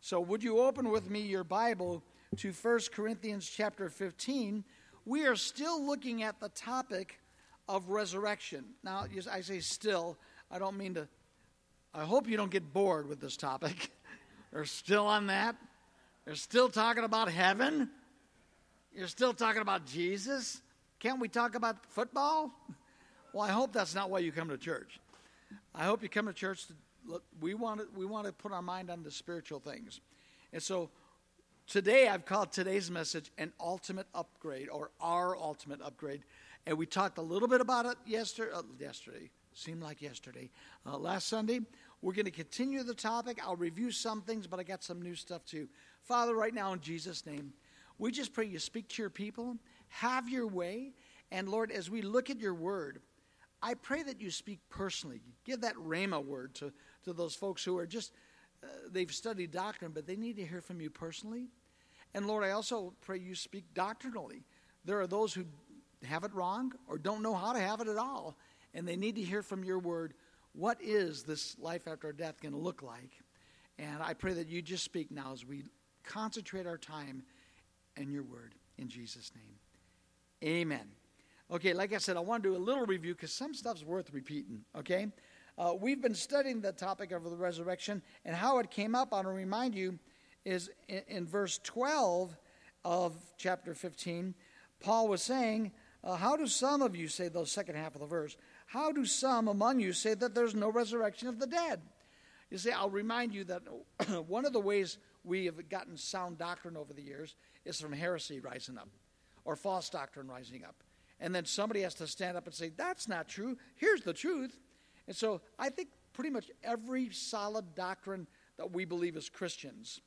So would you open with me your Bible to 1 Corinthians chapter 15? We are still looking at the topic of resurrection. Now, I say still. I don't mean to. I hope you don't get bored with this topic. They're still on that. They're still talking about heaven. You're still talking about Jesus. Can't we talk about football? Well, I hope that's not why you come to church. I hope you come to church to look. We want to put our mind on the spiritual things. And so today I've called today's message an ultimate upgrade, or our ultimate upgrade. And we talked a little bit about it yesterday. Seemed like yesterday. Last Sunday. We're going to continue the topic. I'll review some things, but I got some new stuff too. Father, right now in Jesus' name, we just pray you speak to your people, have your way. And Lord, as we look at your word, I pray that you speak personally. Give that rhema word to those folks who are just, they've studied doctrine, but they need to hear from you personally. And Lord, I also pray you speak doctrinally. There are those who have it wrong or don't know how to have it at all, and they need to hear from your word. What is this life after death going to look like? And I pray that you just speak now as we concentrate our time in your word. In Jesus' name, amen. Okay, like I said, I want to do a little review because some stuff's worth repeating, okay? We've been studying the topic of the resurrection, and how it came up, I want to remind you, is in verse 12 of chapter 15. Paul was saying, how do some of you say, the second half of the verse, how do some among you say that there's no resurrection of the dead? You see, I'll remind you that one of the ways we have gotten sound doctrine over the years is from heresy rising up, or false doctrine rising up. And then somebody has to stand up and say, that's not true. Here's the truth. And so I think pretty much every solid doctrine that we believe as Christians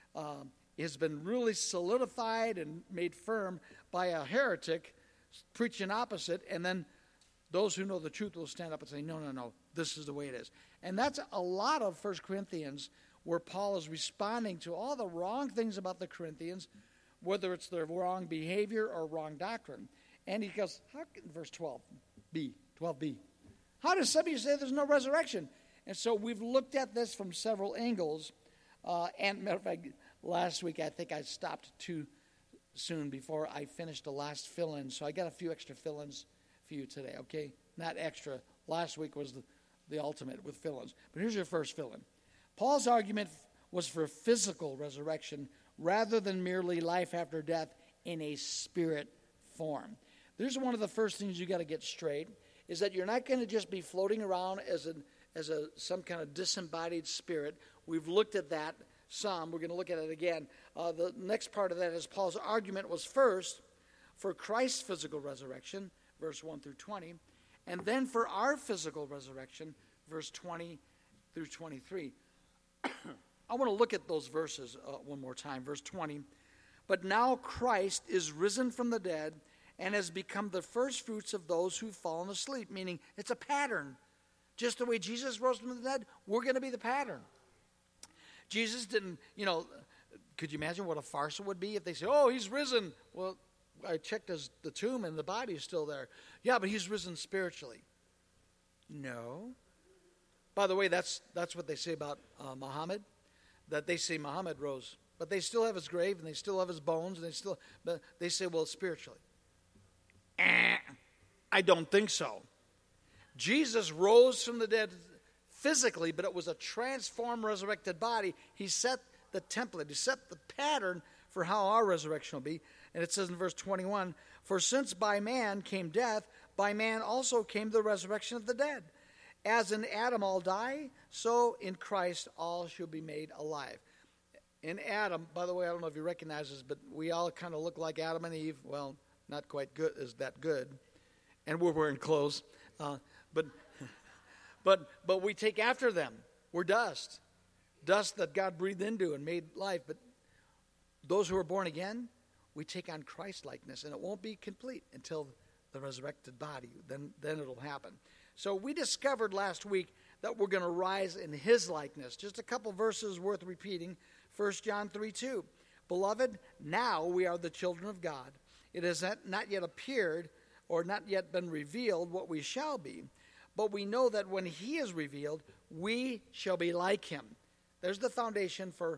has been really solidified and made firm by a heretic preaching opposite, and then those who know the truth will stand up and say, no, this is the way it is. And that's a lot of 1 Corinthians, where Paul is responding to all the wrong things about the Corinthians, whether it's their wrong behavior or wrong doctrine. And he goes, verse 12b, how does some of you say there's no resurrection? And so we've looked at this from several angles. And matter of fact, last week I think I stopped too soon before I finished the last fill-in. So I got a few extra fill-ins for you today, okay? Not extra. Last week was the ultimate with fill-ins. But here's your first fill-in. Paul's argument was for physical resurrection rather than merely life after death in a spirit form. There's one of the first things you got to get straight, is that you're not going to just be floating around as some kind of disembodied spirit. We've looked at that some. We're going to look at it again. The next part of that is Paul's argument was first for Christ's physical resurrection, verse 1 through 20, and then for our physical resurrection, verse 20 through 23. I want to look at those verses one more time. Verse 20, but now Christ is risen from the dead and has become the first fruits of those who've fallen asleep, meaning it's a pattern. Just the way Jesus rose from the dead, we're going to be the pattern. Jesus didn't, could you imagine what a farce it would be if they say, oh, he's risen. Well, I checked the tomb and the body is still there. Yeah, but he's risen spiritually. No. By the way, that's what they say about Muhammad, that they say Muhammad rose. But they still have his grave and they still have his bones, and they say, well, spiritually. I don't think so. Jesus rose from the dead physically, but it was a transformed, resurrected body. He set the template. He set the pattern for how our resurrection will be. And it says in verse 21, for since by man came death, by man also came the resurrection of the dead. As in Adam all die, so in Christ all shall be made alive. In Adam, by the way, I don't know if you recognize this, but we all kind of look like Adam and Eve. Well, not quite good, is that good. And we're wearing clothes. But we take after them. We're dust. Dust that God breathed into and made life. But those who are born again, we take on Christ-likeness. And it won't be complete until the resurrected body. Then it'll happen. So we discovered last week that we're going to rise in his likeness. Just a couple verses worth repeating. 1 John 3:2. Beloved, now we are the children of God. It has not yet appeared or not yet been revealed what we shall be. But we know that when he is revealed, we shall be like him. There's the foundation for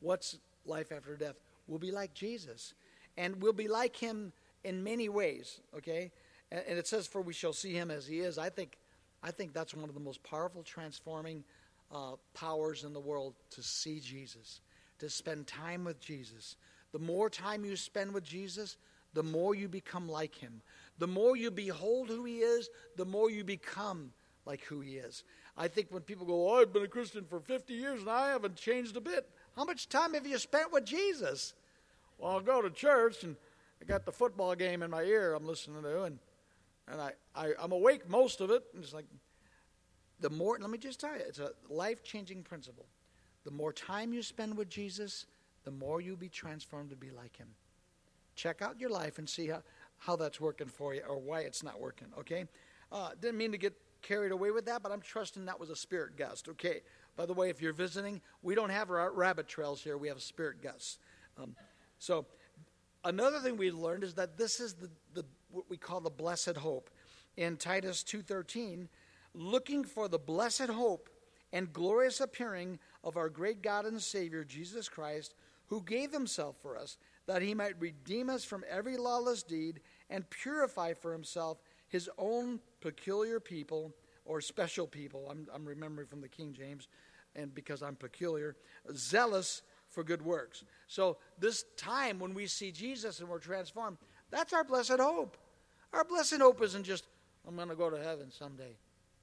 what's life after death? We'll be like Jesus. And we'll be like him in many ways, okay? And it says, for we shall see him as he is. I think that's one of the most powerful transforming powers in the world, to see Jesus, to spend time with Jesus. The more time you spend with Jesus, the more you become like him. The more you behold who he is, the more you become like who he is. I think when people go, oh, I've been a Christian for 50 years and I haven't changed a bit. How much time have you spent with Jesus? Well, I'll go to church and I got the football game in my ear I'm listening to, and I'm awake most of it. And it's like, the more, let me just tell you, it's a life-changing principle. The more time you spend with Jesus, the more you'll be transformed to be like him. Check out your life and see how that's working for you, or why it's not working, okay? Didn't mean to get carried away with that, but I'm trusting that was a spirit gust, okay? By the way, if you're visiting, we don't have rabbit trails here. We have spirit gusts. So another thing we learned is that this is the what we call the blessed hope. In Titus 2:13, looking for the blessed hope and glorious appearing of our great God and Savior, Jesus Christ, who gave himself for us, that he might redeem us from every lawless deed and purify for himself his own peculiar people, or special people. I'm remembering from the King James, and because I'm peculiar, zealous for good works. So this time when we see Jesus and we're transformed, that's our blessed hope. Our blessed hope isn't just, I'm going to go to heaven someday.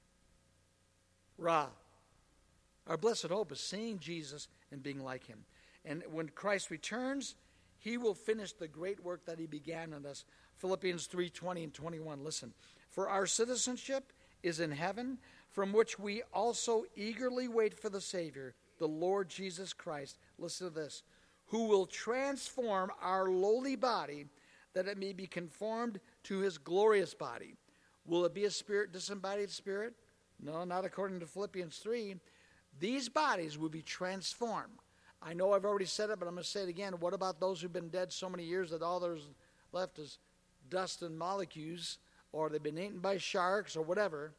Rah. Our blessed hope is seeing Jesus and being like him. And when Christ returns, he will finish the great work that he began in us. Philippians 3:20 and 21. Listen. For our citizenship is in heaven, from which we also eagerly wait for the Savior, the Lord Jesus Christ. Listen to this. Who will transform our lowly body, that it may be conformed to his glorious body. Will it be a spirit, disembodied spirit? No, not according to Philippians 3. These bodies will be transformed. I know I've already said it, but I'm going to say it again. What about those who've been dead so many years that all there's left is dust and molecules, or they've been eaten by sharks or whatever?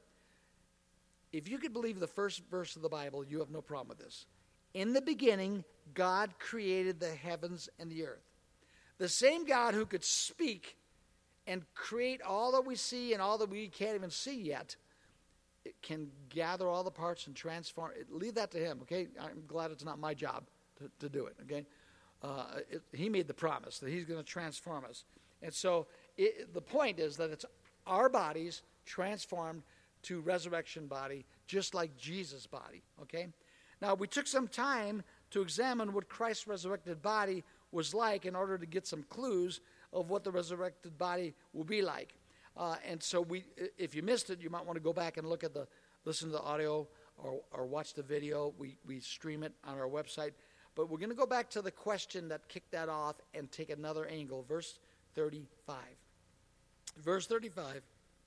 If you could believe the first verse of the Bible, you have no problem with this. In the beginning, God created the heavens and the earth. The same God who could speak and create all that we see and all that we can't even see yet, it can gather all the parts and transform it. Leave that to him, okay? I'm glad it's not my job to do it, okay? He made the promise that he's going to transform us. And so the point is that it's our bodies transformed to resurrection body, just like Jesus' body, okay? Now, we took some time to examine what Christ's resurrected body was like in order to get some clues of what the resurrected body will be like. And so if you missed it, you might want to go back and listen to the audio or watch the video. We stream it on our website. But we're going to go back to the question that kicked that off and take another angle. Verse 35. Verse 35.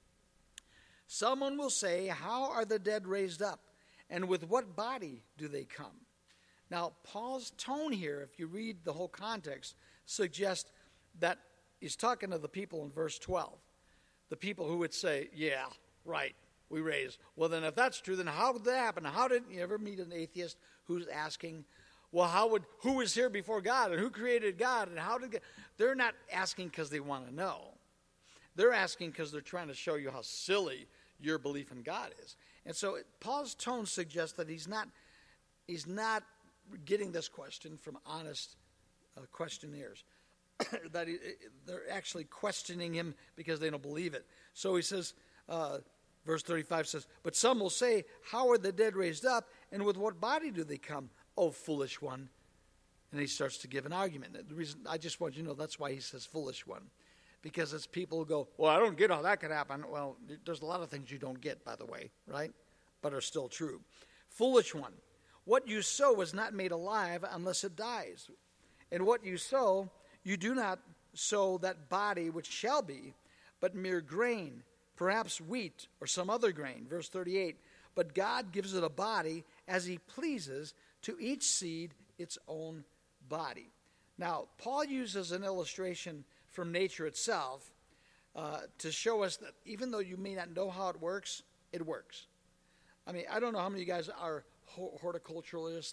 Someone will say, how are the dead raised up? And with what body do they come? Now, Paul's tone here, if you read the whole context, suggests that he's talking to the people in verse 12. The people who would say, yeah, right, we raised. Well, then if that's true, then how did that happen? How did you ever meet an atheist who's asking, well, who was here before God, and who created God, and how did God? They're not asking because they want to know. They're asking because they're trying to show you how silly your belief in God is. And so Paul's tone suggests that he's not getting this question from honest questionnaires. That they're actually questioning him because they don't believe it. So he says, verse 35 says, but some will say, how are the dead raised up, and with what body do they come, O foolish one? And he starts to give an argument. The reason, I just want you to know, that's why he says foolish one. Because as people go, well, I don't get how that could happen. Well, there's a lot of things you don't get, by the way, right? But are still true. Foolish one, what you sow is not made alive unless it dies. And what you sow, you do not sow that body which shall be, but mere grain, perhaps wheat or some other grain. Verse 38, but God gives it a body as he pleases, to each seed its own body. Now, Paul uses an illustration from nature itself to show us that even though you may not know how it works, it works. I mean, I don't know how many of you guys are horticulturalists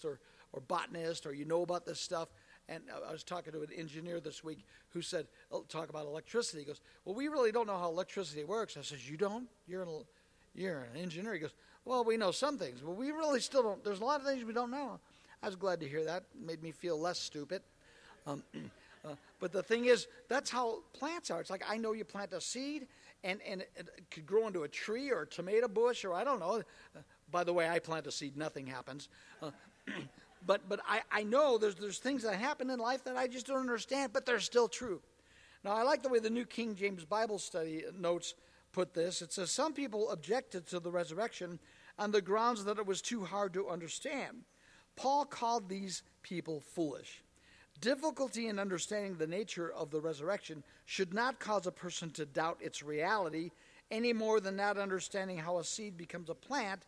or botanist, or you know about this stuff. And I was talking to an engineer this week who said, talk about electricity. He goes, well, we really don't know how electricity works. I says, you don't? You're an engineer. He goes, well, we know some things, but we really still don't. There's a lot of things we don't know. I was glad to hear that. It made me feel less stupid. But the thing is, that's how plants are. It's like I know you plant a seed, and it could grow into a tree or a tomato bush, or I don't know. By the way, I plant a seed, nothing happens. But I know there's things that happen in life that I just don't understand, but they're still true. Now, I like the way the New King James Bible Study notes put this. It says, some people objected to the resurrection on the grounds that it was too hard to understand. Paul called these people foolish. Difficulty in understanding the nature of the resurrection should not cause a person to doubt its reality any more than not understanding how a seed becomes a plant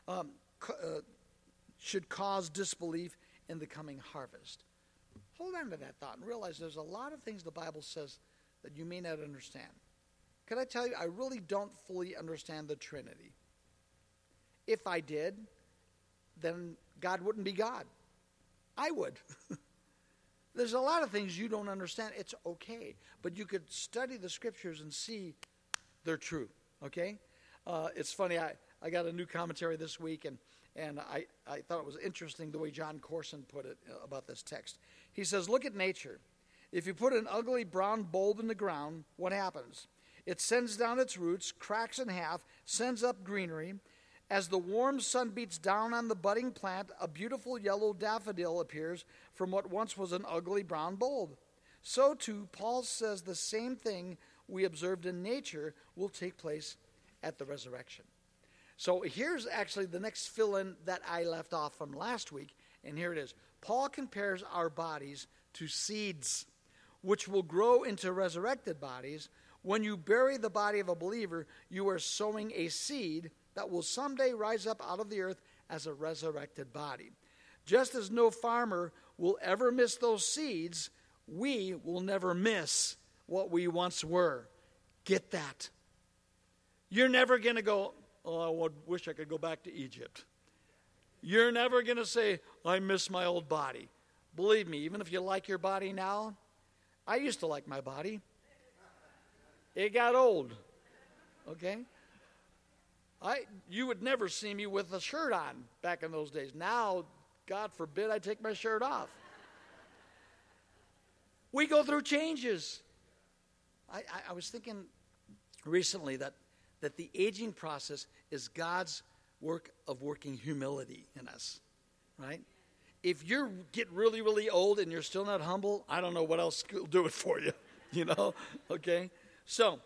should cause disbelief in the coming harvest. Hold on to that thought and realize there's a lot of things the Bible says that you may not understand. Can I tell you, I really don't fully understand the Trinity. If I did, then God wouldn't be God. I would. There's a lot of things you don't understand. It's okay. But you could study the scriptures and see they're true. Okay? It's funny, I got a new commentary this week, and I thought it was interesting the way John Corson put it about this text. He says, look at nature. If you put an ugly brown bulb in the ground, what happens? It sends down its roots, cracks in half, sends up greenery. As the warm sun beats down on the budding plant, a beautiful yellow daffodil appears from what once was an ugly brown bulb. So too, Paul says the same thing we observed in nature will take place at the resurrection. So here's actually the next fill-in that I left off from last week, and here it is. Paul compares our bodies to seeds, which will grow into resurrected bodies. When you bury the body of a believer, you are sowing a seed that will someday rise up out of the earth as a resurrected body. Just as no farmer will ever miss those seeds, we will never miss what we once were. Get that? You're never going to go, oh, I wish I could go back to Egypt. You're never going to say, I miss my old body. Believe me, even if you like your body now, I used to like my body. It got old. Okay? You would never see me with a shirt on back in those days. Now, God forbid I take my shirt off. We go through changes. I was thinking recently that the aging process is God's work of working humility in us, right? If you get really, really old and you're still not humble, I don't know what else will do it for you, okay? So,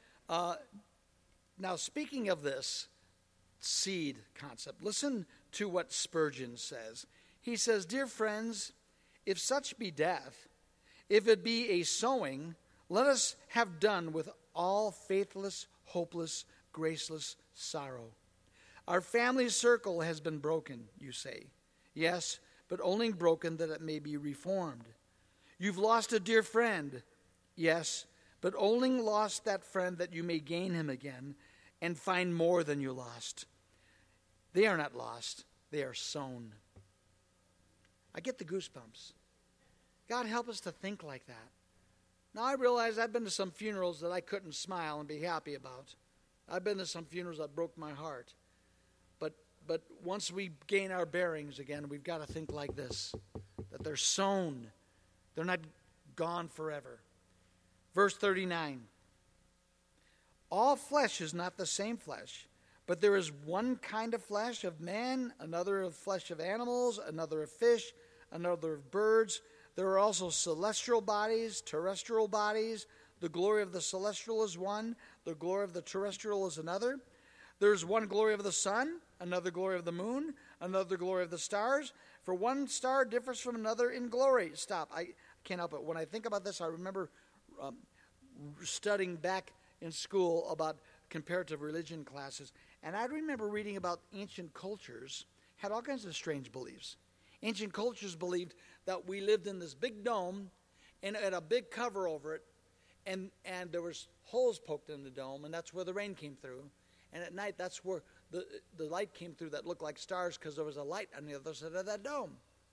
now speaking of this seed concept, listen to what Spurgeon says. He says, dear friends, if such be death, if it be a sowing, let us have done with all faithless, hopeless, graceless sorrow. Our family circle has been broken, you say. Yes, but only broken that it may be reformed. You've lost a dear friend. Yes, but only lost that friend that you may gain him again and find more than you lost. They are not lost. They are sown. I get the goosebumps. God help us to think like that. Now, I realize I've been to some funerals that I couldn't smile and be happy about. I've been to some funerals that broke my heart. But once we gain our bearings again, we've got to think like this, that they're sown. They're not gone forever. Verse 39. All flesh is not the same flesh, but there is one kind of flesh of man, another of flesh of animals, another of fish, another of birds. There are also celestial bodies, terrestrial bodies. The glory of the celestial is one, the glory of the terrestrial is another. There's one glory of the sun, another glory of the moon, another glory of the stars. For one star differs from another in glory. Stop. I can't help it. When I think about this, I remember studying back in school about comparative religion classes. And I remember reading about ancient cultures had all kinds of strange beliefs. Ancient cultures believed that we lived in this big dome and had a big cover over it, and there was holes poked in the dome, and that's where the rain came through. And at night, that's where the light came through that looked like stars because there was a light on the other side of that dome.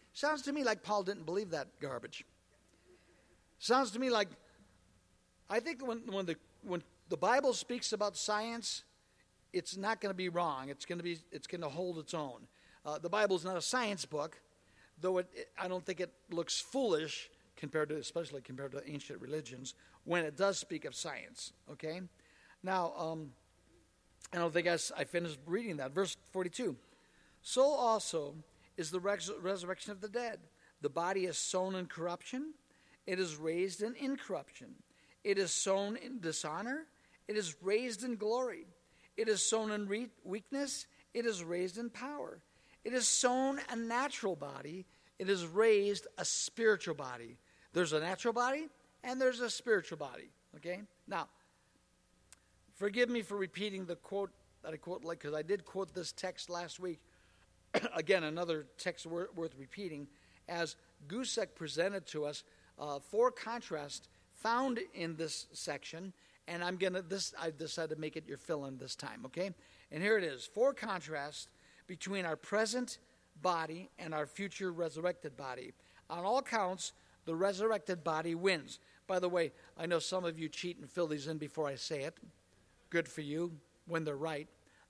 Sounds to me like Paul didn't believe that garbage. Sounds to me like, I think when the Bible speaks about science, it's not going to be wrong. It's going to hold its own. The Bible is not a science book, though I don't think it looks foolish especially compared to ancient religions when it does speak of science. Okay, now I don't think I finished reading that. Verse 42. So also is the resurrection of the dead. The body is sown in corruption; it is raised in incorruption. It is sown in dishonor; it is raised in glory. It is sown in weakness; it is raised in power. It is sown a natural body; it is raised a spiritual body. There's a natural body and there's a spiritual body. Okay? Now, forgive me for repeating the quote that I quote, because I did quote this text last week. Again, another text worth repeating, as Gusak presented to us four contrasts found in this section, and I decided to make it your fill-in this time. Okay? And here it is: four contrasts between our present body and our future resurrected body. On all counts, the resurrected body wins. By the way, I know some of you cheat and fill these in before I say it. Good for you when they're right.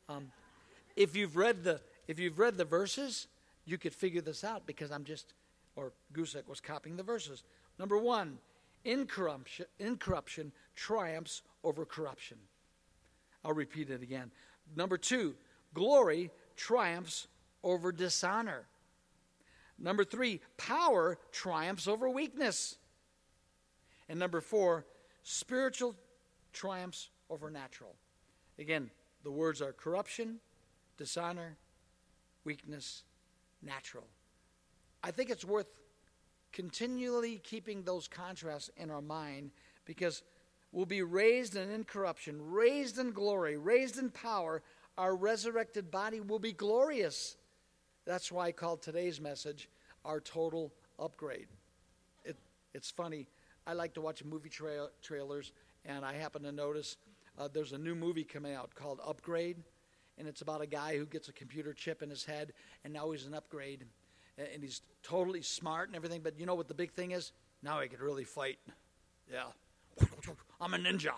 If you've read the verses, you could figure this out, because Gusak was copying the verses. Number one, incorruption triumphs over corruption. I'll repeat it again. Number two, glory triumphs over dishonor. Number three, power triumphs over weakness. And number four, spiritual triumphs over natural. Again, the words are corruption, dishonor, weakness, natural. I think it's worth continually keeping those contrasts in our mind, because we'll be raised in incorruption, raised in glory, raised in power. Our resurrected body will be glorious. That's why I called today's message our total upgrade. It's funny. I like to watch movie trailers, and I happen to notice there's a new movie coming out called Upgrade, and it's about a guy who gets a computer chip in his head, and now he's an upgrade, and he's totally smart and everything. But you know what the big thing is? Now he can really fight. Yeah. I'm a ninja.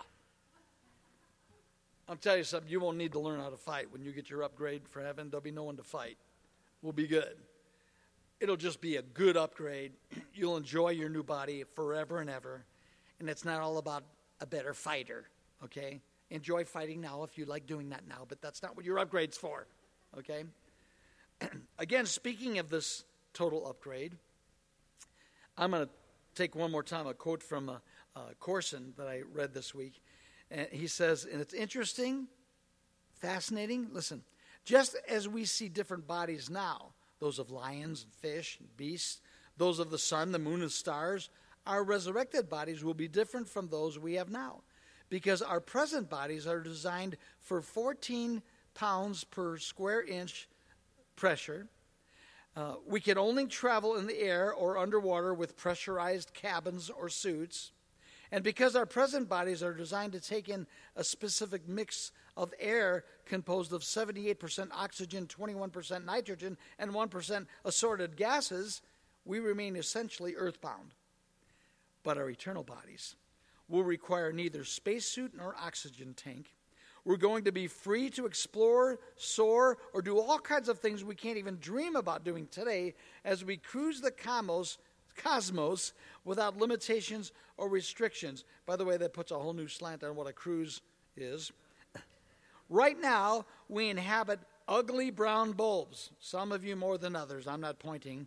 I'll tell you something. You won't need to learn how to fight. When you get your upgrade for heaven, there'll be no one to fight. We'll be good. It'll just be a good upgrade. You'll enjoy your new body forever and ever. And it's not all about a better fighter, okay? Enjoy fighting now if you like doing that now, but that's not what your upgrade's for, okay? Again, speaking of this total upgrade, I'm going to take one more time a quote from Corson that I read this week. And he says, and it's interesting, fascinating. Listen, just as we see different bodies now, those of lions and fish and beasts, those of the sun, the moon, and stars, our resurrected bodies will be different from those we have now, because our present bodies are designed for 14 pounds per square inch pressure. We can only travel in the air or underwater with pressurized cabins or suits. And because our present bodies are designed to take in a specific mix of air composed of 78% oxygen, 21% nitrogen, and 1% assorted gases, we remain essentially earthbound. But our eternal bodies will require neither spacesuit nor oxygen tank. We're going to be free to explore, soar, or do all kinds of things we can't even dream about doing today as we cruise the cosmos without limitations or restrictions. By the way, that puts a whole new slant on what a cruise is. Right now, we inhabit ugly brown bulbs. Some of you more than others. I'm not pointing.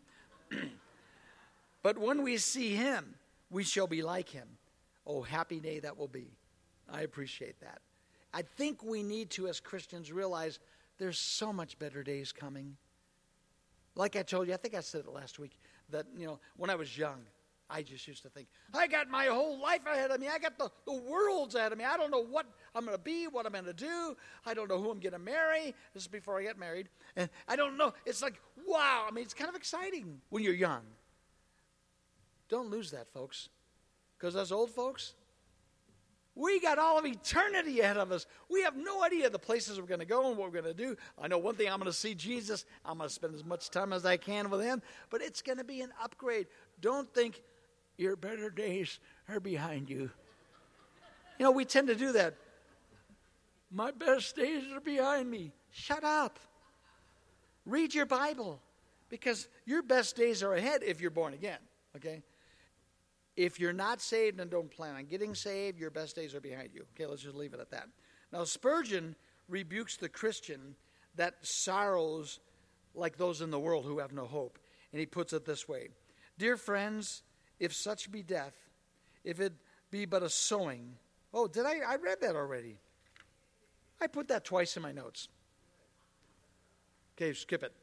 But when we see him, we shall be like him. Oh, happy day that will be. I appreciate that. I think we need to, as Christians, realize there's so much better days coming. Like I told you, I think I said it last week, that, when I was young, I just used to think, I got my whole life ahead of me. I got the world's ahead of me. I don't know what I'm going to be, what I'm going to do. I don't know who I'm going to marry. This is before I get married. And I don't know. It's like, wow. I mean, it's kind of exciting when you're young. Don't lose that, folks. Because us old folks, We got all of eternity ahead of us. We have no idea the places we're going to go and what we're going to do. I know one thing, I'm going to see Jesus. I'm going to spend as much time as I can with him. But it's going to be an upgrade. Don't think your better days are behind you. You know, we tend to do that. My best days are behind me. Shut up. Read your Bible. Because your best days are ahead if you're born again. Okay? If you're not saved and don't plan on getting saved, your best days are behind you. Okay, let's just leave it at that. Now, Spurgeon rebukes the Christian that sorrows like those in the world who have no hope. And he puts it this way. Dear friends, if such be death, if it be but a sowing. Oh, did I read that already. I put that twice in my notes. Okay, skip it.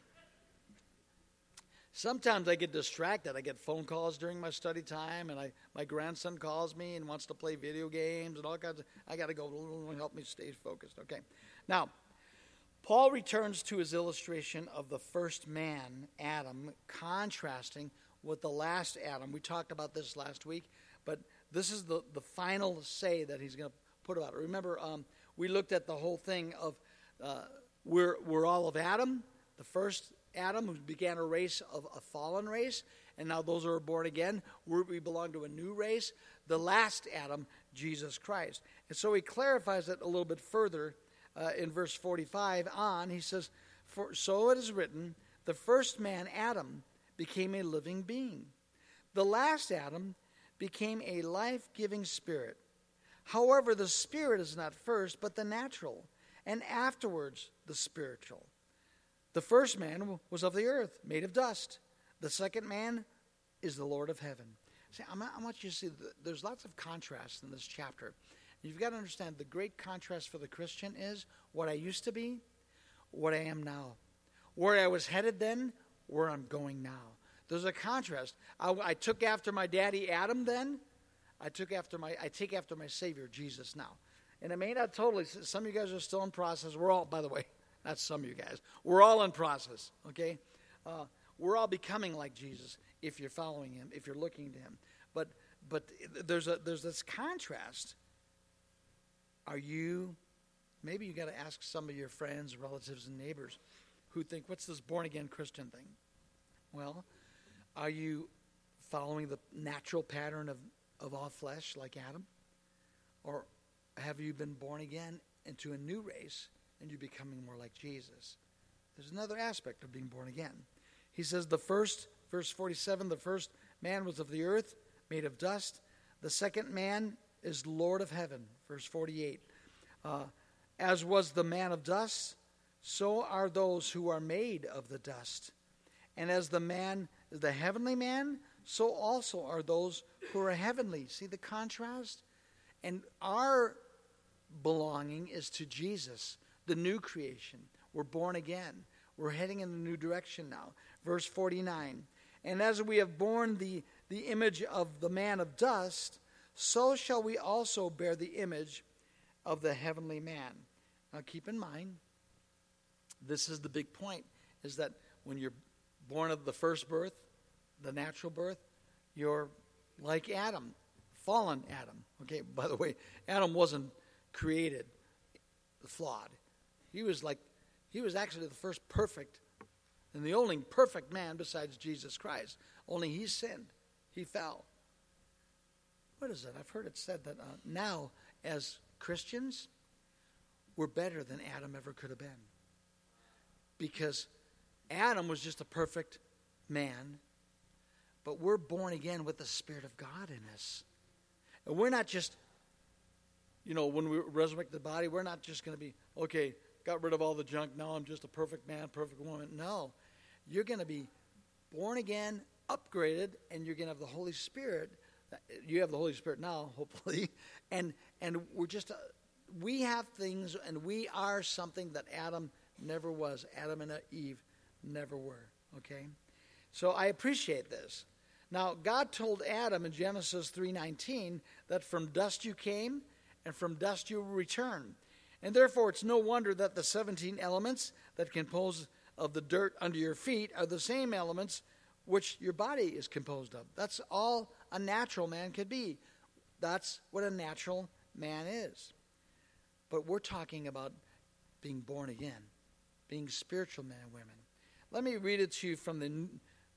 Sometimes I get distracted. I get phone calls during my study time, and my grandson calls me and wants to play video games and all kinds of. I got to go help me stay focused. Okay. Now, Paul returns to his illustration of the first man, Adam, contrasting with the last Adam. We talked about this last week, but this is the final say that he's going to put about it. Remember, we looked at the whole thing of we're all of Adam, the first Adam, who began a race of a fallen race, and now those who are born again, we belong to a new race, the last Adam, Jesus Christ. And so he clarifies it a little bit further in verse 45 on. He says, so it is written, the first man, Adam, became a living being. The last Adam became a life-giving spirit. However, the spirit is not first, but the natural, and afterwards the spiritual. The first man was of the earth, made of dust. The second man is the Lord of heaven. See, I want you to see there's lots of contrast in this chapter. You've got to understand the great contrast for the Christian is what I used to be, what I am now. Where I was headed then, where I'm going now. There's a contrast. I took after my daddy Adam then. I take after my Savior Jesus now. And it may not totally, some of you guys are still in process. We're all, by the way, not some of you guys. We're all in process, okay? We're all becoming like Jesus if you're following him, if you're looking to him. But there's this contrast. Maybe you got to ask some of your friends, relatives, and neighbors who think, what's this born-again Christian thing? Well, are you following the natural pattern of all flesh like Adam? Or have you been born again into a new race and you're becoming more like Jesus? There's another aspect of being born again. He says verse 47, the first man was of the earth, made of dust. The second man is Lord of heaven. Verse 48. As was the man of dust, so are those who are made of the dust. And as the man is the heavenly man, so also are those who are heavenly. See the contrast? And our belonging is to Jesus, the new creation. We're born again. We're heading in a new direction now. Verse 49. And as we have borne the image of the man of dust, so shall we also bear the image of the heavenly man. Now keep in mind, this is the big point, is that when you're born of the first birth, the natural birth, you're like Adam, fallen Adam. Okay, by the way, Adam wasn't created flawed. He was actually the first perfect and the only perfect man besides Jesus Christ. Only he sinned. He fell. What is it? I've heard it said that now, as Christians, we're better than Adam ever could have been. Because Adam was just a perfect man, but we're born again with the Spirit of God in us. And we're not just, when we resurrect the body, we're not just going to be, okay, got rid of all the junk, now I'm just a perfect man, perfect woman. No, you're going to be born again, upgraded, and you're going to have the Holy Spirit. You have the Holy Spirit now, hopefully, and we have things, and we are something that Adam never was. Adam and Eve never were, okay? So I appreciate this. Now, God told Adam in Genesis 3:19 that from dust you came, and from dust you will return. And therefore, it's no wonder that the 17 elements that compose of the dirt under your feet are the same elements which your body is composed of. That's all a natural man could be. That's what a natural man is. But we're talking about being born again, being spiritual men and women. Let me read it to you from the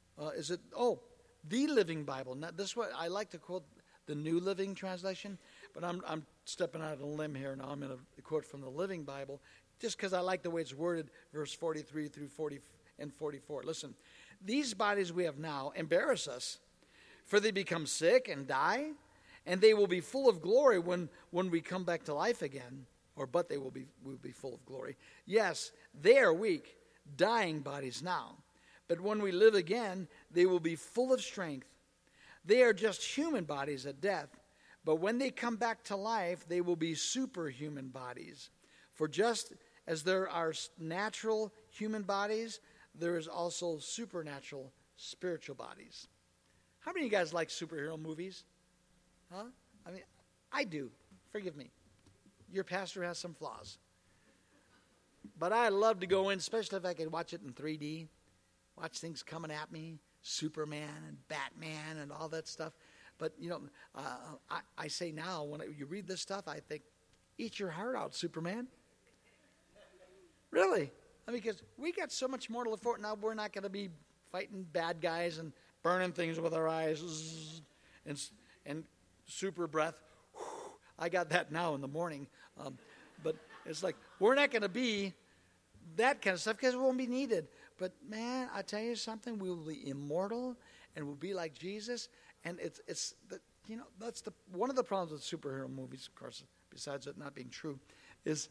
Living Bible. Now, this one I like to quote the New Living Translation, but I'm stepping out on a limb here now. I'm going to quote from the Living Bible, just because I like the way it's worded, verse 43 through 40 and 44. Listen, these bodies we have now embarrass us, for they become sick and die, and they will be full of glory when we come back to life again. But they will be full of glory. Yes, they are weak, dying bodies now. But when we live again, they will be full of strength. They are just human bodies at death. But when they come back to life, they will be superhuman bodies. For just as there are natural human bodies, there is also supernatural spiritual bodies. How many of you guys like superhero movies? Huh? I mean, I do. Forgive me. Your pastor has some flaws. But I love to go in, especially if I can watch it in 3D, watch things coming at me, Superman and Batman and all that stuff. But, I say now, when you read this stuff, I think, eat your heart out, Superman. Really? I mean, because we got so much more to look forward to. Now we're not going to be fighting bad guys and burning things with our eyes and super breath. I got that now in the morning. But it's like, we're not going to be that kind of stuff because it won't be needed. But, man, I tell you something, we will be immortal and we'll be like Jesus. And that's one of the problems with superhero movies, of course, besides it not being true, is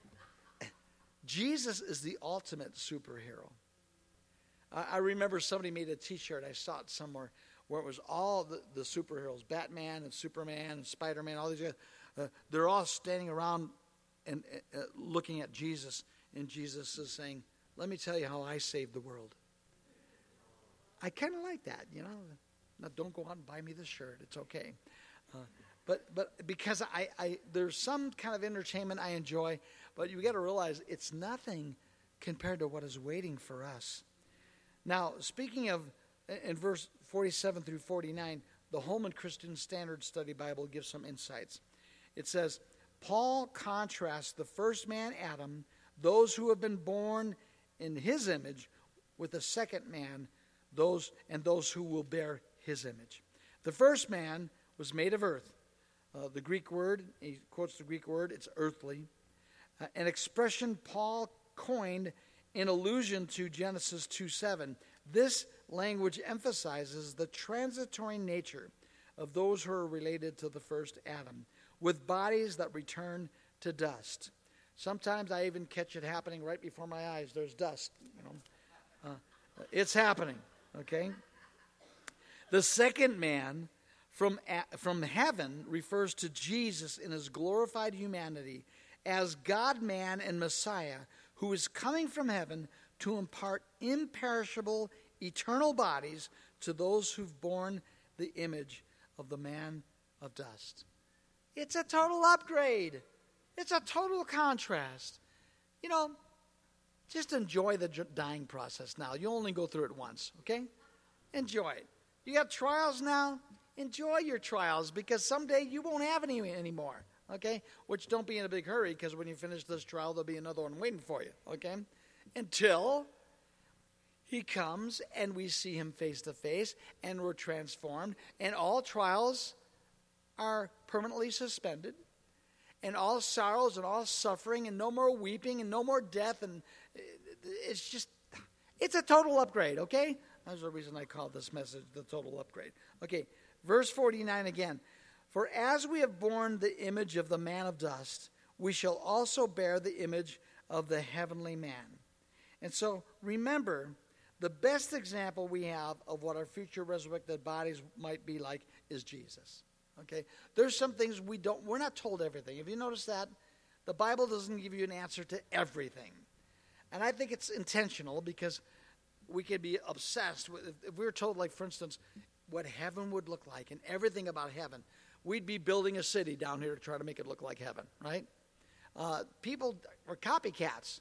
Jesus is the ultimate superhero. I remember somebody made a T-shirt, I saw it somewhere, where it was all the superheroes, Batman and Superman and Spider-Man, all these guys. They're all standing around and looking at Jesus, and Jesus is saying, "Let me tell you how I saved the world." I kind of like that, Now, don't go out and buy me this shirt. It's okay. But because there's some kind of entertainment I enjoy, but you got to realize it's nothing compared to what is waiting for us. Now, speaking of, in verse 47 through 49, the Holman Christian Standard Study Bible gives some insights. It says, Paul contrasts the first man, Adam, those who have been born in his image, with the second man, those who will bear his image. The first man was made of earth. The Greek word, he quotes the Greek word, it's earthly. An expression Paul coined in allusion to Genesis 2:7. This language emphasizes the transitory nature of those who are related to the first Adam, with bodies that return to dust. Sometimes I even catch it happening right before my eyes. There's dust, it's happening, okay? The second man from heaven refers to Jesus in his glorified humanity as God-man and Messiah, who is coming from heaven to impart imperishable, eternal bodies to those who've borne the image of the man of dust. It's a total upgrade. It's a total contrast. Just enjoy the dying process now. You only go through it once, okay? Enjoy it. You got trials now? Enjoy your trials, because someday you won't have any anymore, okay? Which, don't be in a big hurry, because when you finish this trial, there'll be another one waiting for you, okay? Until he comes and we see him face to face and we're transformed, and all trials are permanently suspended, and all sorrows and all suffering, and no more weeping and no more death, and it's a total upgrade, okay? That's the reason I called this message the total upgrade. Okay, verse 49 again. For as we have borne the image of the man of dust, we shall also bear the image of the heavenly man. And so remember, the best example we have of what our future resurrected bodies might be like is Jesus. Okay, there's some things we're not told everything. Have you noticed that? The Bible doesn't give you an answer to everything. And I think it's intentional, because we could be obsessed with, if we were told, like, for instance, what heaven would look like and everything about heaven, we'd be building a city down here to try to make it look like heaven, right? People are copycats.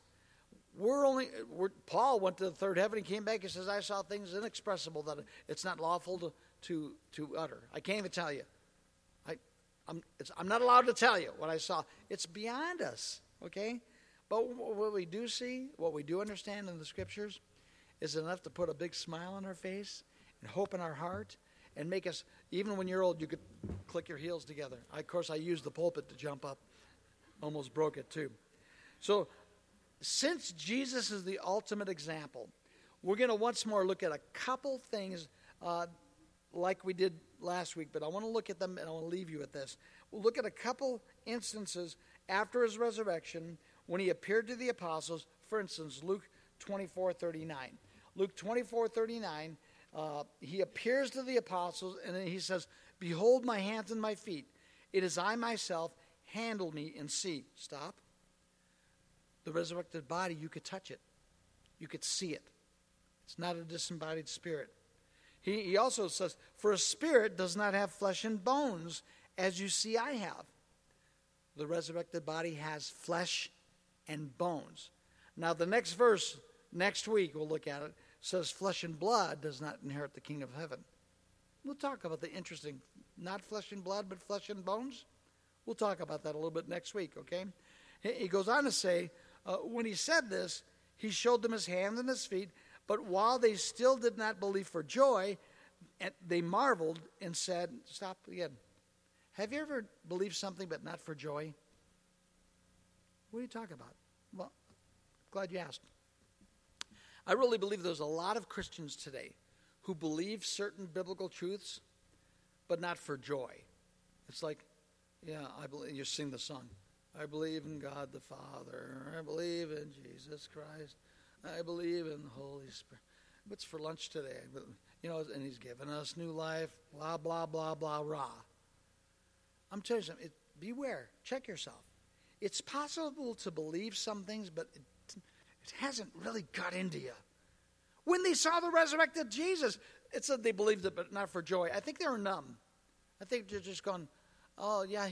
Paul went to the third heaven. He came back and says, I saw things inexpressible that it's not lawful to utter. I can't even tell you. I'm not allowed to tell you what I saw. It's beyond us, okay? But what we do see, what we do understand in the Scriptures, is enough to put a big smile on our face and hope in our heart and make us, even when you're old, you could click your heels together. Of course, I used the pulpit to jump up. Almost broke it, too. So, since Jesus is the ultimate example, we're going to once more look at a couple things like we did last week, but I want to look at them and I want to leave you with this. We'll look at a couple instances after his resurrection when he appeared to the apostles. For instance, Luke 24:39. Luke 24:39, he appears to the apostles and then he says, "Behold my hands and my feet. It is I myself. Handle me and see." Stop. The resurrected body, you could touch it. You could see it. It's not a disembodied spirit. He also says, "For a spirit does not have flesh and bones, as you see I have." The resurrected body has flesh and bones. Now the next verse, next week we'll look at it, says flesh and blood does not inherit the kingdom of heaven. We'll talk about the interesting, not flesh and blood, but flesh and bones. We'll talk about that a little bit next week, okay? He goes on to say, when he said this, he showed them his hands and his feet, but while they still did not believe for joy, they marveled and said, stop again. Have you ever believed something but not for joy? What are you talking about? Well, glad you asked. I really believe there's a lot of Christians today who believe certain biblical truths, but not for joy. It's like, yeah, I believe, you sing the song. I believe in God the Father. I believe in Jesus Christ. I believe in the Holy Spirit. What's for lunch today? You know, and he's given us new life, blah, blah, blah, blah, rah. I'm telling you something. Beware. Check yourself. It's possible to believe some things, but it hasn't really got into you. When they saw the resurrected Jesus, it said they believed it, but not for joy. I think they were numb. I think they're just going, oh, yeah,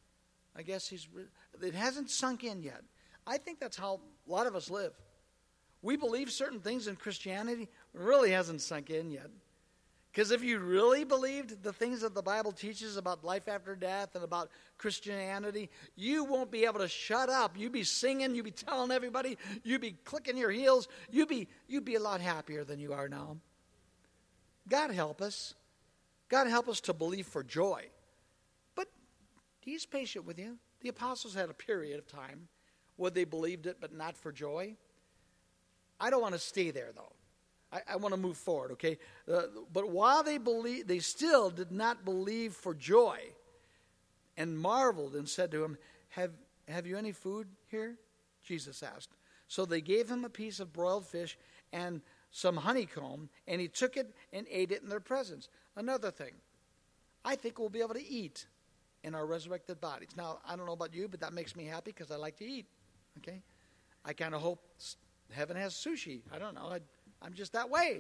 it hasn't sunk in yet. I think that's how a lot of us live. We believe certain things in Christianity, it really hasn't sunk in yet. Because if you really believed the things that the Bible teaches about life after death and about Christianity, you won't be able to shut up. You'd be singing, you'd be telling everybody, you'd be clicking your heels, you'd be a lot happier than you are now. God help us. God help us to believe for joy. But he's patient with you. The apostles had a period of time where they believed it but not for joy. I don't want to stay there, though. I want to move forward, okay? But while they believed, they still did not believe for joy and marveled and said to him, have you any food here? Jesus asked. So they gave him a piece of broiled fish and some honeycomb, and he took it and ate it in their presence. Another thing, I think we'll be able to eat in our resurrected bodies. Now, I don't know about you, but that makes me happy because I like to eat, okay? I kind of hope heaven has sushi. I don't know. I'm just that way.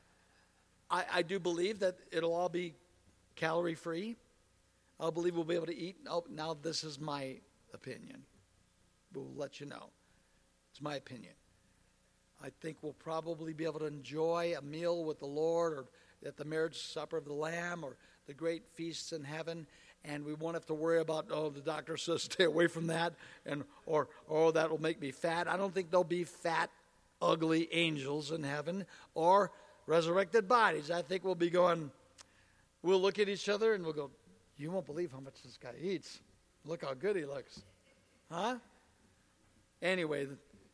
I do believe that it'll all be calorie-free. I believe we'll be able to eat. Oh, now this is my opinion. We'll let you know. It's my opinion. I think we'll probably be able to enjoy a meal with the Lord or at the marriage supper of the Lamb or the great feasts in heaven, and we won't have to worry about, the doctor says stay away from that, or that will make me fat. I don't think there'll be fat, ugly angels in heaven or resurrected bodies. I think we'll be going, we'll look at each other and we'll go, you won't believe how much this guy eats. Look how good he looks. Huh? Anyway,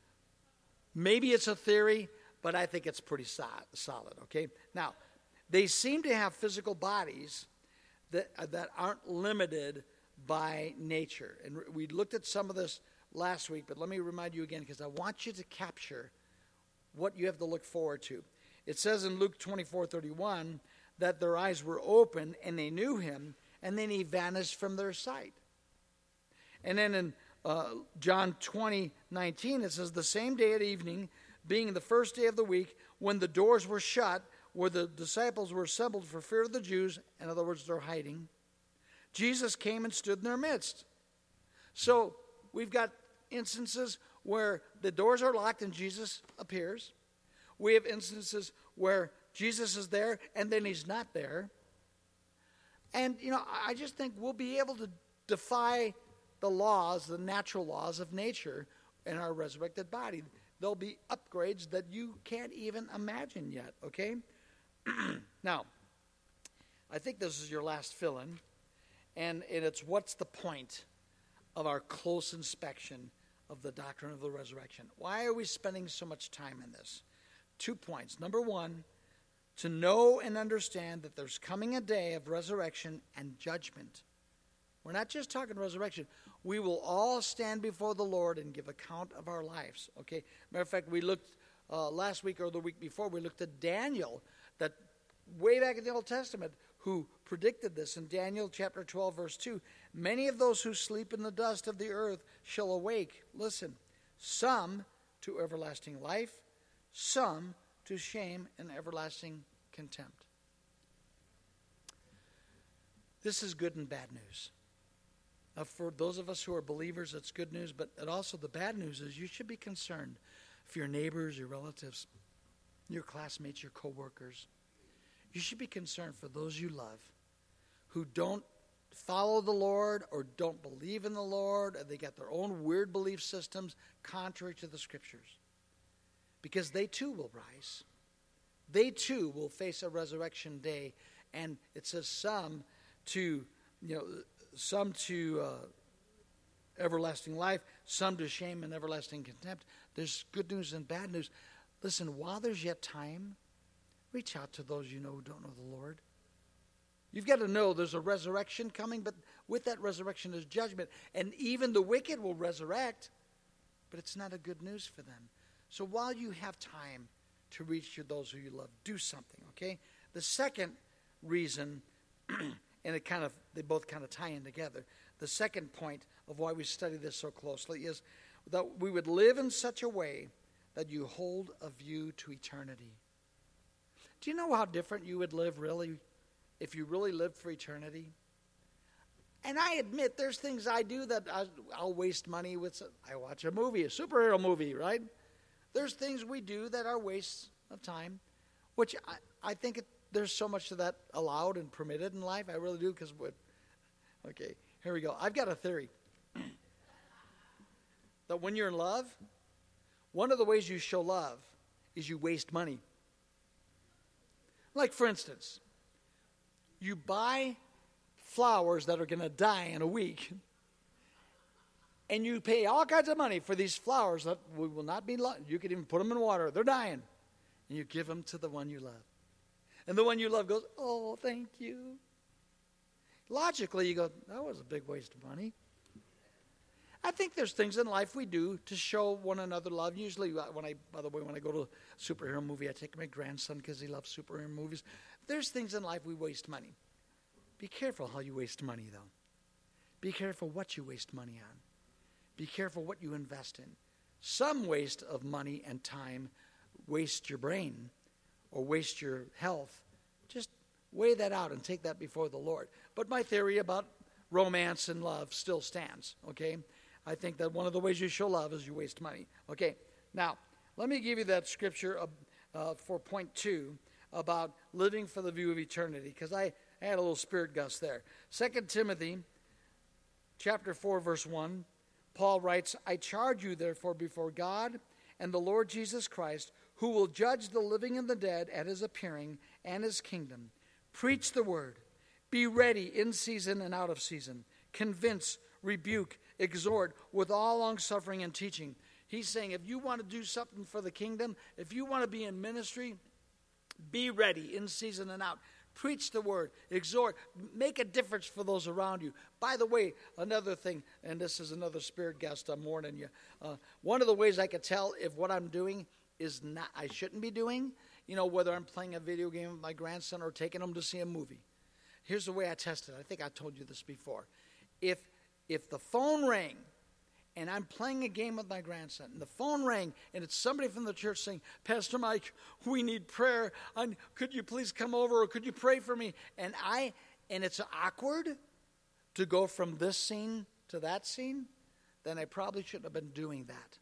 maybe it's a theory, but I think it's pretty solid, okay? Now, they seem to have physical bodies that aren't limited by nature. And we looked at some of this last week, but let me remind you again because I want you to capture what you have to look forward to. It says in Luke 24:31 that their eyes were open and they knew him, and then he vanished from their sight. And then in John 20:19 it says, the same day at evening, being the first day of the week, when the doors were shut, where the disciples were assembled for fear of the Jews, in other words, they're hiding, Jesus came and stood in their midst. So we've got instances where the doors are locked and Jesus appears. We have instances where Jesus is there and then he's not there. And, I just think we'll be able defy the laws, the natural laws of nature in our resurrected body. There'll be upgrades that you can't even imagine yet, okay? Now, I think this is your last fill-in, and it's what's the point of our close inspection of the doctrine of the resurrection? Why are we spending so much time in this? 2 points. Number one, to know and understand that there's coming a day of resurrection and judgment. We're not just talking resurrection. We will all stand before the Lord and give account of our lives. Okay. Matter of fact, we looked last week or the week before, we looked at Daniel, that way back in the Old Testament, who predicted this in Daniel chapter 12, verse 2. Many of those who sleep in the dust of the earth shall awake. Listen, some to everlasting life, some to shame and everlasting contempt. This is good and bad news. For those of us who are believers, it's good news, but also the bad news is you should be concerned for your neighbors, your relatives, your classmates, your coworkers. You should be concerned for those you love who don't follow the Lord or don't believe in the Lord, or they got their own weird belief systems contrary to the Scriptures. Because they too will rise. They too will face a resurrection day. And it says some to everlasting life, some to shame and everlasting contempt. There's good news and bad news. Listen, while there's yet time, reach out to those you know who don't know the Lord. You've got to know there's a resurrection coming, but with that resurrection is judgment. And even the wicked will resurrect, but it's not a good news for them. So while you have time to reach to those who you love, do something, okay? The second reason, and they both kind of tie in together. The second point of why we study this so closely is that we would live in such a way that you hold a view to eternity. Do you know how different you would live really if you really lived for eternity? And I admit there's things I do that I'll waste money with. I watch a movie, a superhero movie, right? There's things we do that are wastes of time, which I think there's so much of that allowed and permitted in life. I really do, because okay, here we go. I've got a theory that when you're in love, one of the ways you show love is you waste money. Like, for instance, you buy flowers that are going to die in a week, and you pay all kinds of money for these flowers that will not be loved. You could even put them in water. They're dying. And you give them to the one you love. And the one you love goes, oh, thank you. Logically, you go, that was a big waste of money. I think there's things in life we do to show one another love. Usually, when I go to a superhero movie, I take my grandson because he loves superhero movies. There's things in life we waste money. Be careful how you waste money, though. Be careful what you waste money on. Be careful what you invest in. Some waste of money and time waste your brain or waste your health. Just weigh that out and take that before the Lord. But my theory about romance and love still stands, okay? I think that one of the ways you show love is you waste money. Okay, now, let me give you that scripture for point 2 about living for the view of eternity, because I had a little spirit gust there. 2 Timothy chapter 4, verse 1, Paul writes, I charge you, therefore, before God and the Lord Jesus Christ, who will judge the living and the dead at his appearing and his kingdom. Preach the word. Be ready in season and out of season. Convince, rebuke, exhort with all longsuffering and teaching. He's saying if you want to do something for the kingdom, if you want to be in ministry, be ready in season and out. Preach the word, exhort, make a difference for those around you. By the way, another thing, and this is another spirit guest, I'm warning you. One of the ways I could tell if what I'm doing is not, I shouldn't be doing, whether I'm playing a video game with my grandson or taking him to see a movie. Here's the way I test it. I think I told you this before. If the phone rang and I'm playing a game with my grandson, and the phone rang, and it's somebody from the church saying, Pastor Mike, we need prayer. Could you please come over, or could you pray for me? And it's awkward to go from this scene to that scene, then I probably shouldn't have been doing that.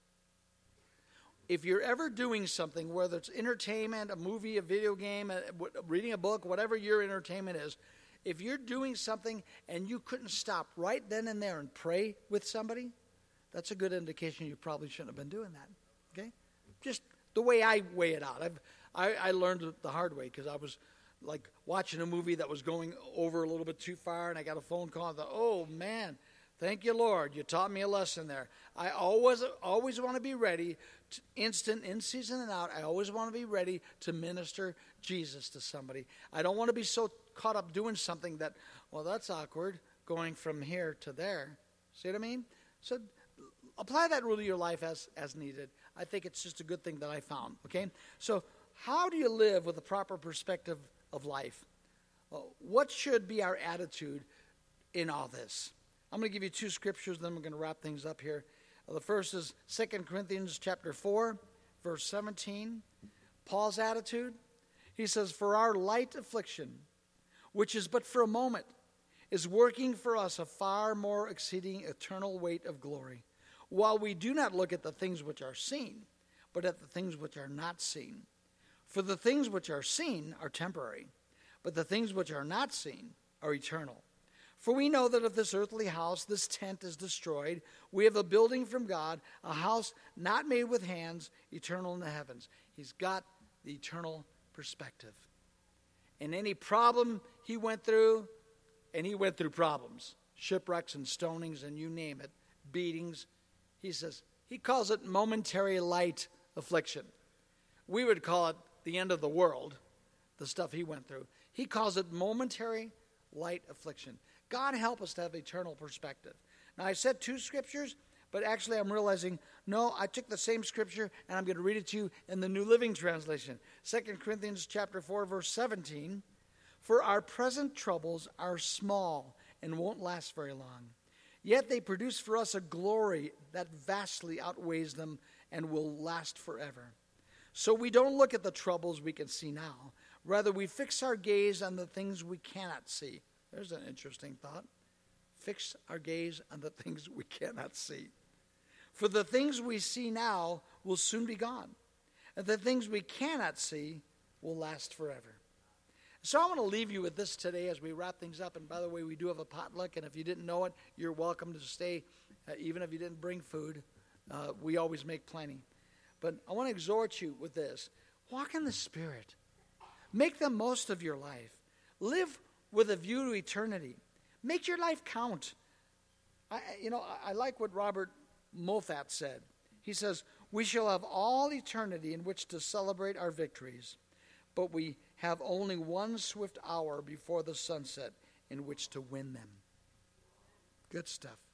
If you're ever doing something, whether it's entertainment, a movie, a video game, reading a book, whatever your entertainment is, If you're doing something and you couldn't stop right then and there and pray with somebody, that's a good indication you probably shouldn't have been doing that. Okay? Just the way I weigh it out. I learned it the hard way because I was like watching a movie that was going over a little bit too far, and I got a phone call and thought, oh man, thank you, Lord. You taught me a lesson there. I always want to be ready, instant, in season and out. I always want to be ready to minister Jesus to somebody. I don't want to be so caught up doing something that, well, that's awkward, going from here to there. See what I mean? So apply that rule to your life as needed. I think it's just a good thing that I found, okay? So how do you live with a proper perspective of life? What should be our attitude in all this? I'm going to give you two scriptures, then we're going to wrap things up here. The first is 2 Corinthians chapter 4, verse 17. Paul's attitude. He says, for our light affliction, which is but for a moment, is working for us a far more exceeding eternal weight of glory, while we do not look at the things which are seen, but at the things which are not seen. For the things which are seen are temporary, but the things which are not seen are eternal. For we know that if this earthly house, this tent, is destroyed, we have a building from God, a house not made with hands, eternal in the heavens. He's got the eternal perspective. And any problem he went through, and he went through problems, shipwrecks and stonings and you name it, beatings, he says, he calls it momentary light affliction. We would call it the end of the world, the stuff he went through. He calls it momentary light affliction. God help us to have eternal perspective. Now, I said two scriptures, but actually I'm realizing, no, I took the same scripture, and I'm going to read it to you in the New Living Translation. 2 Corinthians chapter 4, verse 17. For our present troubles are small and won't last very long. Yet they produce for us a glory that vastly outweighs them and will last forever. So we don't look at the troubles we can see now. Rather, we fix our gaze on the things we cannot see. There's an interesting thought. Fix our gaze on the things we cannot see. For the things we see now will soon be gone, and the things we cannot see will last forever. So I want to leave you with this today as we wrap things up. And by the way, we do have a potluck, and if you didn't know it, you're welcome to stay, even if you didn't bring food. We always make plenty. But I want to exhort you with this. Walk in the Spirit. Make the most of your life. Live with a view to eternity. Make your life count. I like what Robert Moffat said. He says, we shall have all eternity in which to celebrate our victories, but we have only one swift hour before the sunset in which to win them. Good stuff.